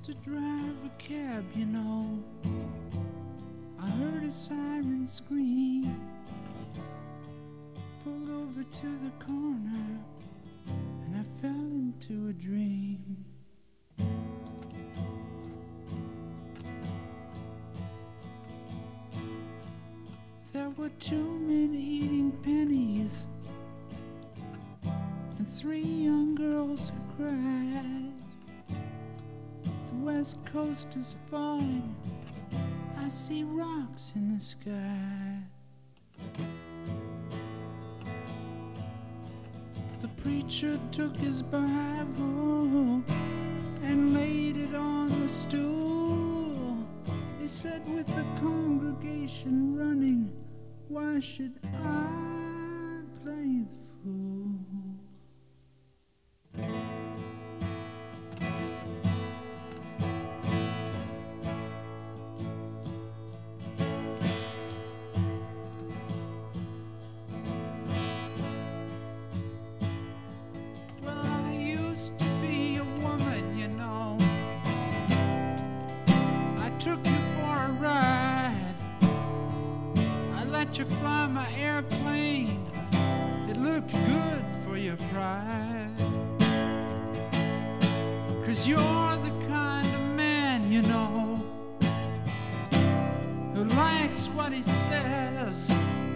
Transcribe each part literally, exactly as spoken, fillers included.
used to drive a cab, you know. I heard a siren scream, pulled over to the corner, and I fell into a dream. There were two men eating pennies and three young girls who cried. The west coast is falling, I see rocks in the sky. The preacher took his Bible and laid it on the stool. He said, with the congregation running, why should I play the fool? Well, I used to be a woman, you know. I took you for a ride. I let you fly my airplane. It looked good for your pride. 'Cause you're the kind of man, you know, who likes what he says.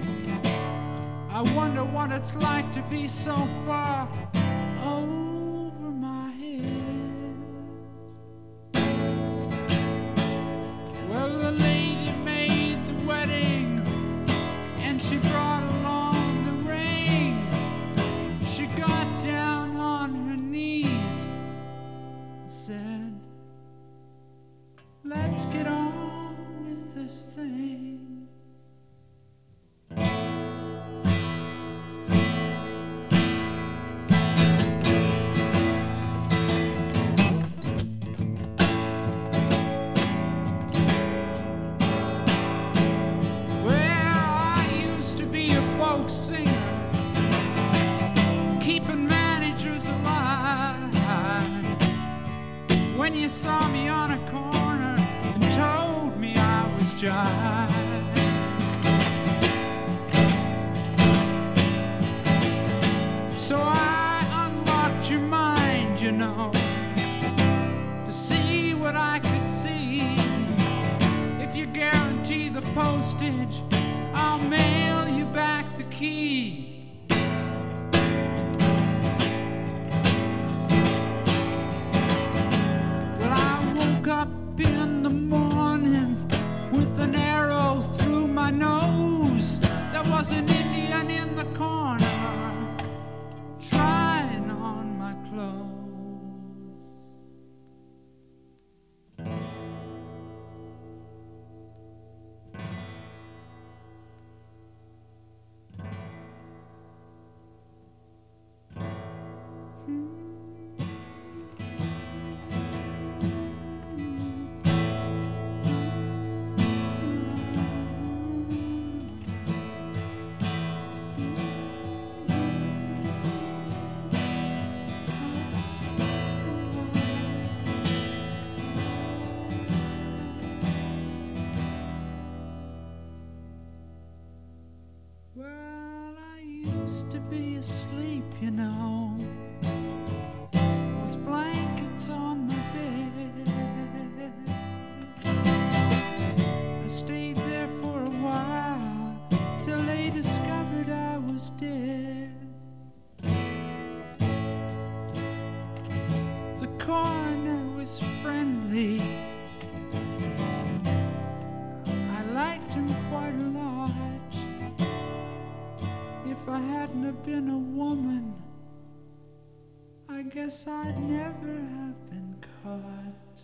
I wonder what it's like to be so far over my head. Well, the lady made the wedding, and she brought along the ring. She got down on her knees and said, let's get on with this thing. When you saw me on a corner and told me I was jive. So I unlocked your mind, you know, to see what I could see. If you guarantee the postage, I'll mail you back the key. Up in the morning with an arrow through my nose. There was an Indian in the corner trying on my clothes. Hmm. Well, I used to be asleep, you know, with blankets on my bed. I stayed there for a while till they discovered I was dead. The coroner was friendly. I liked him quite a lot. If I hadn't have been a woman, I guess I'd never have been caught.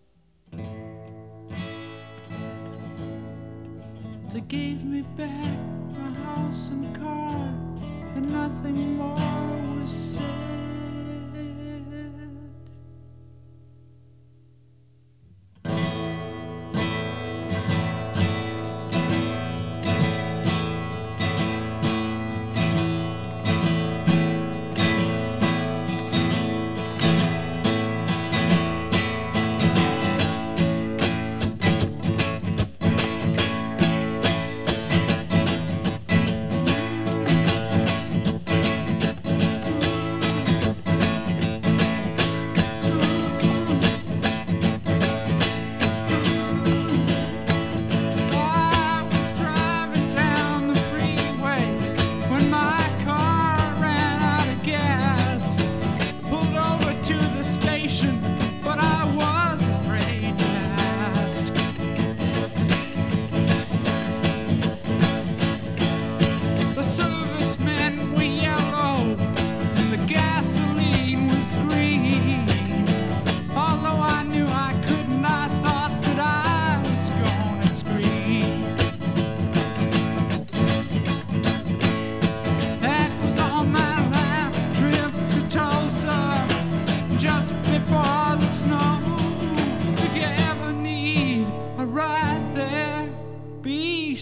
They gave me back my house and car, and nothing more was said.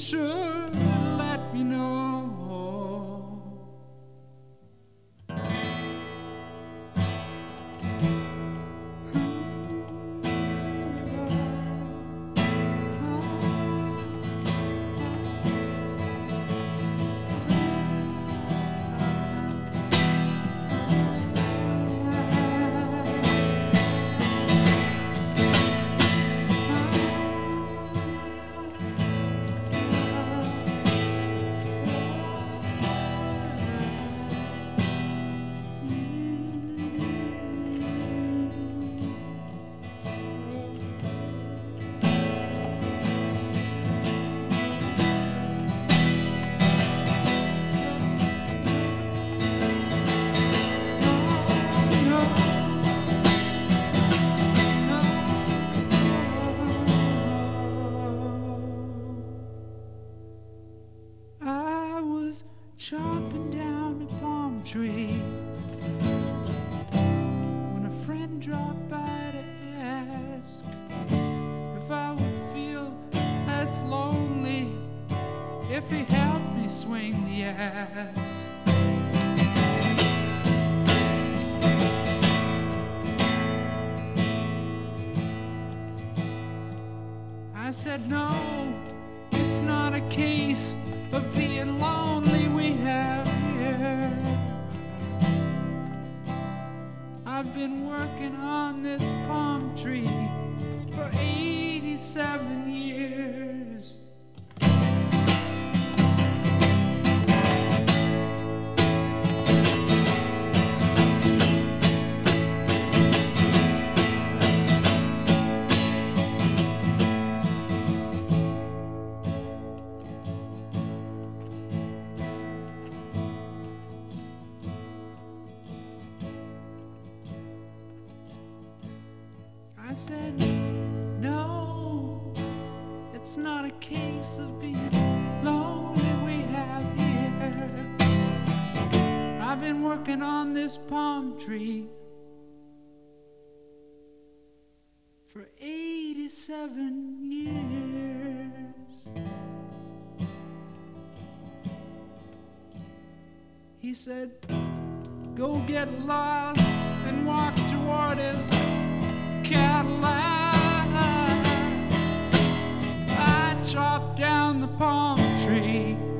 should let me know. Chopping down a palm tree when a friend dropped by to ask if I would feel less lonely if he helped me swing the axe. I said, no, it's not a case of being lonely we have here. I've been working on this palm tree for eighty-seven years. I said, no, it's not a case of being lonely we have here. I've been working on this palm tree for eighty-seven years. He said, go get lost and walk toward his Cadillac. I chopped down the palm tree